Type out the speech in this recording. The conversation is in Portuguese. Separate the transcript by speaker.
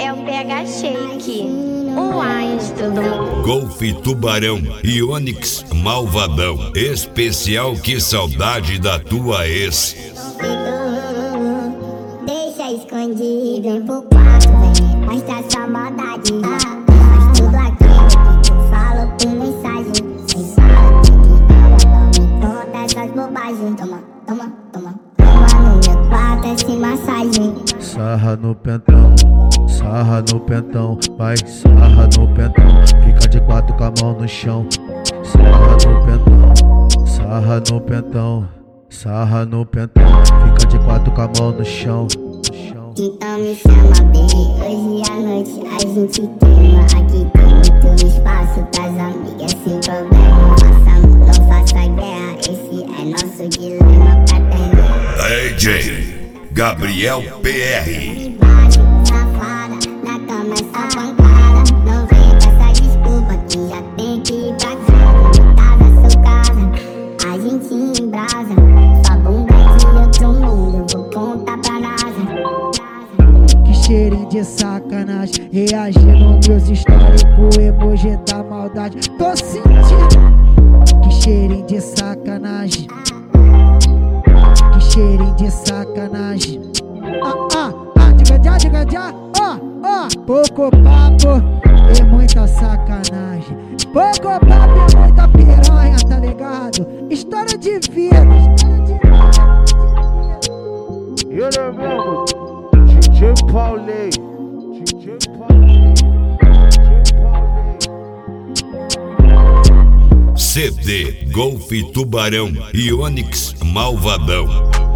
Speaker 1: é o PH Shake, o Einstein.
Speaker 2: Golf Tubarão e Onix Malvadão. Especial Que Saudade da Tua Ex.
Speaker 3: Deixa escondido, vem pro quarto, vem mostrar sua maldade. Faz tudo aquilo que tu fala por mensagem. Sem fala que ela não me conta essas bobagens. Toma, toma, toma. Toma no meu quarto, essa massagem.
Speaker 4: Sarra no pentão, sarra no pentão, vai, sarra no pentão. Fica de quatro com a mão no chão. Sarra no pentão, sarra no pentão, sarra no pentão. Fica de quatro com a mão no chão.
Speaker 3: Então me chama, baby, hoje à noite a gente queima. Aqui tem muito espaço pras amigas sem problema. Não faça guerra, esse é nosso dilema pra terminar.
Speaker 2: DJ Gabriel PR.
Speaker 3: Embaixo, safada, na cama é só pancada. Não vem com essa desculpa que já tem que ir pra casa. Casa, sua casa, a gente embrasa. Sua bunda é de outro mundo, vou contar pra NASA.
Speaker 5: Que cheirinho de sacanagem, reagindo meus históricos, emoji da maldade. Tô sentindo que cheirinho de sacanagem, que cheirinho de sacanagem. Diga já, pouco papo e muita sacanagem. Pouco papo e muita piranha, tá ligado? História de vida,
Speaker 4: E olha mesmo, DJ Paulinho, DJ Paulinho, DJ Paulinho.
Speaker 2: CD Golf Tubarão e Onix Malvadão.